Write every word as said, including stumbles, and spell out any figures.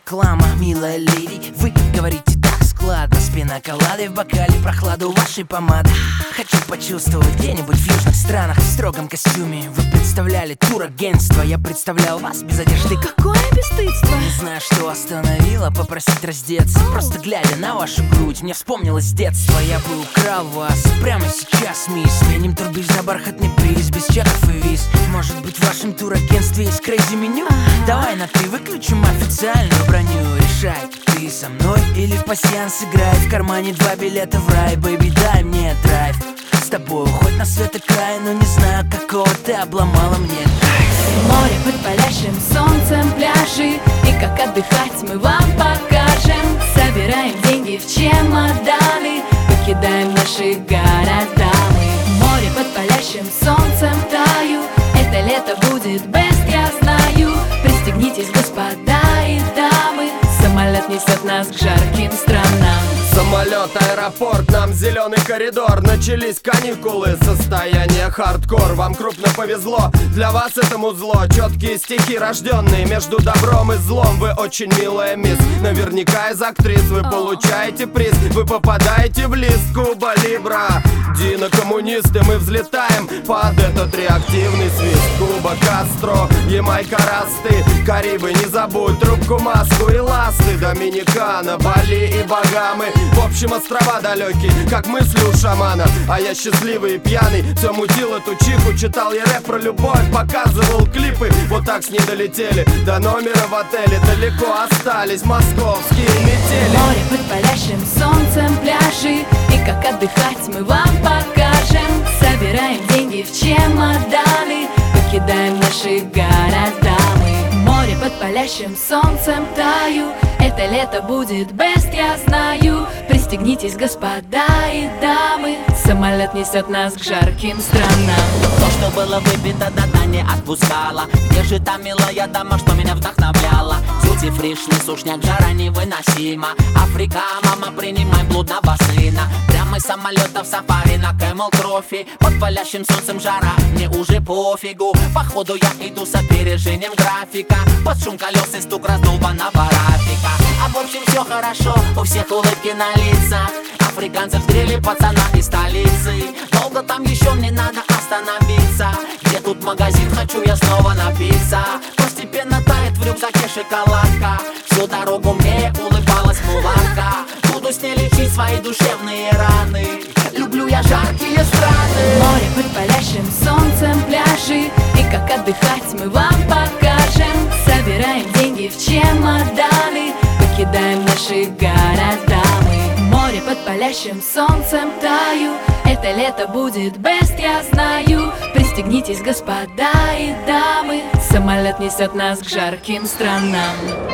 реклама, милая леди. Вы говорите так складно, с пиноколадой в бокале, прохладу вашей помады. Хочу почувствовать где-нибудь в южных странах. В строгом костюме вы представляли турагентство. Я представлял вас без одежды. Какое бесстыдство! Не знаю, что остановило попросить раздеться. Просто глядя на вашу грудь, мне вспомнилось детство. Я бы украл вас прямо сейчас, мисс. Сменим турбиз на бархатный приз, без чеков и виз. Может быть, в вашем турагентстве есть крейзи меню? Давай на ты выключим официальную броню. Решай, ты со мной или в пасьянс играй. В кармане два билета в рай, бэйби, дай мне драйв. С тобой хоть на свет и край, но не знаю, какого ты обломала мне кайф. Море под палящим солнцем, пляжи, и как отдыхать мы вам покажем. Собираем деньги в чемоданы, покидаем наши города мы. Море под палящим солнцем, таю, это лето будет best, я знаю. Пристегнитесь, господа и дамы, самолет несет нас к жарким странам. Самолет, аэропорт, нам зеленый коридор. Начались каникулы, состояние хардкор. Вам крупно повезло, для вас это музло. Четкие стихи, рожденные между добром и злом. Вы очень милая мисс, наверняка из актрис. Вы получаете приз, вы попадаете в лист Куба Либра. Дино, коммунисты, мы взлетаем под этот реактивный свист. Куба, Кастро, Ямайка, Расты, Карибы, не забудь трубку, маску и ласты. Доминикана, Бали и Багамы. В общем, острова далекие, как мысли у шамана. А я счастливый и пьяный, все мутил эту чиху. Читал я рэп про любовь, показывал клипы. Вот так с ней долетели до номера в отеле. Далеко остались московские метели. Море под палящим солнцем, пляжи, и как отдыхать мы вам покажем. Собираем деньги в чемоданы, покидаем наши города мы. Море под палящим солнцем, таю, это лето будет best, я знаю. Пристегнитесь, господа и дамы, самолет несет нас к жарким странам. То, что было выпито, до дна не отпускало. Где же та милая дама, что меня вдохновляла? Дьюти фри, шли, сушняк, жара невыносима. Африка, мама, принимай блудного сына. Прямо из самолета в сафари на Camel Trophy. Под палящим солнцем жара, мне уже пофигу. Походу я иду с опережением графика. Под шум колес и стук раздолбанного рафика. А в общем все хорошо, у всех улыбки на лицах. Африканцы взгрели пацана из столицы. Долго там еще мне надо остановиться. Где тут магазин, хочу я снова напиться. Постепенно тает в рюкзаке шоколадка. Всю дорогу мне улыбалась мулатка. Буду с ней лечить свои душевные раны. Люблю я жаркие страны. Море под палящим солнцем, пляжи, и как отдыхать мы вам покажем. Собираем деньги в чемоданы, покидаем наши города мы. Море под палящим солнцем, таю, это лето будет best, я знаю. Пристегнитесь, господа и дамы, самолет несет нас к жарким странам.